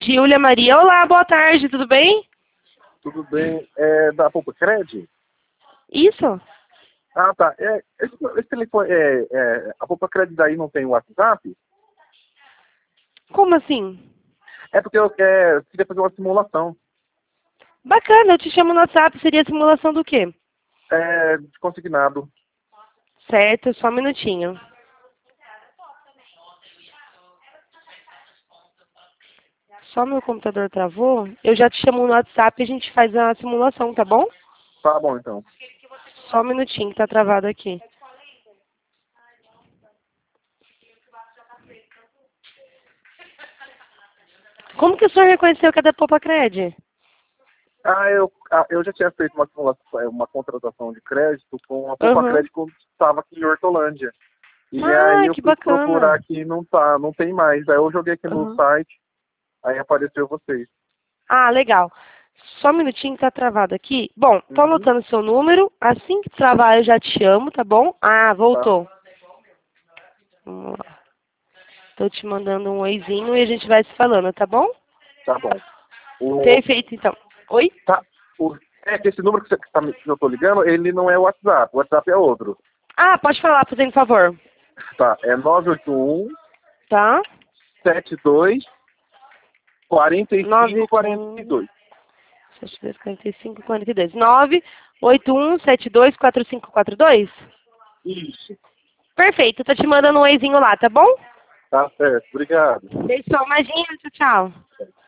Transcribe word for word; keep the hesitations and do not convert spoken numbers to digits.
Júlia Maria, olá, boa tarde, tudo bem? Tudo bem. É da Poupa Cred? Isso? Ah, tá. É, esse, esse telefone, é, é, a Poupa Cred daí não tem WhatsApp? Como assim? É porque eu é, queria fazer uma simulação Bacana, eu te chamo no WhatsApp, seria simulação do quê? é, de consignado. Certo, só um minutinho. Só meu computador travou, eu já te chamo no WhatsApp e a gente faz a simulação, tá bom? Tá bom, então. Só um minutinho que tá travado aqui. Como que o senhor reconheceu que é da Poupa Cred? Ah, eu, ah, eu já tinha feito uma simulação, é, uma contratação de crédito com a Poupa Aham. Cred quando estava aqui em Hortolândia. E aí Ah, eu que fui procurar bacana. aqui e não tá, não tem mais. Aí eu joguei aqui no Aham. site, aí apareceu vocês. Ah, legal. Só um minutinho que tá travado aqui. Bom, tô Uhum. anotando seu número. Assim que travar eu já te chamo, tá bom? Ah, Tá, voltou. Vamos lá. Tô te mandando um oizinho e a gente vai se falando, tá bom? tá bom. O, Perfeito, então. Oi? tá, o, é que esse número que, você, que, tá, me- que eu tô ligando, ele não é o WhatsApp. O WhatsApp é outro. Ah, pode falar, fazendo favor. Tá, é nove oito um, Tá? sete dois, quatro cinco, nove oito quatro um dois. sete dois quatro cinco quatro dois. nove oito um sete dois quatro cinco quatro dois? Isso. Perfeito, tô te mandando um oizinho lá, tá bom? Tá certo. Obrigado. Beijo, imagina, tchau, tchau.